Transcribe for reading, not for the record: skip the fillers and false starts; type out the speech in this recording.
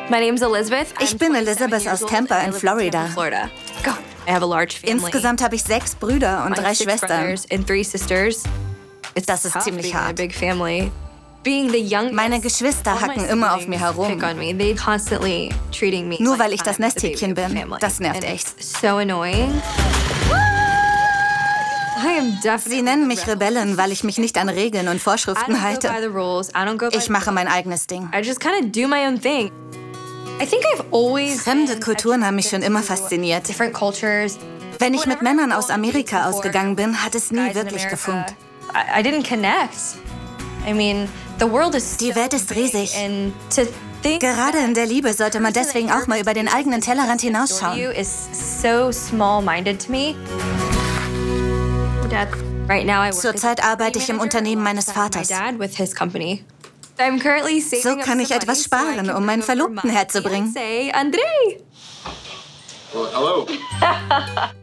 Ich bin Elizabeth aus Tampa in Florida. Insgesamt habe ich 6 Brüder und 3 Schwestern. Das ist ziemlich hart. Meine Geschwister hacken immer auf mir herum. Nur weil ich das Nesthäkchen bin. Das nervt echt. Sie nennen mich Rebellin, weil ich mich nicht an Regeln und Vorschriften halte. Ich mache mein eigenes Ding. Fremde Kulturen haben mich schon immer fasziniert. Wenn ich mit Männern aus Amerika ausgegangen bin, hat es nie wirklich gefunkt. Die Welt ist riesig. Gerade in der Liebe sollte man deswegen auch mal über den eigenen Tellerrand hinausschauen. Zurzeit arbeite ich im Unternehmen meines Vaters. So kann ich etwas sparen, um meinen Verlobten herzubringen. Well, hello.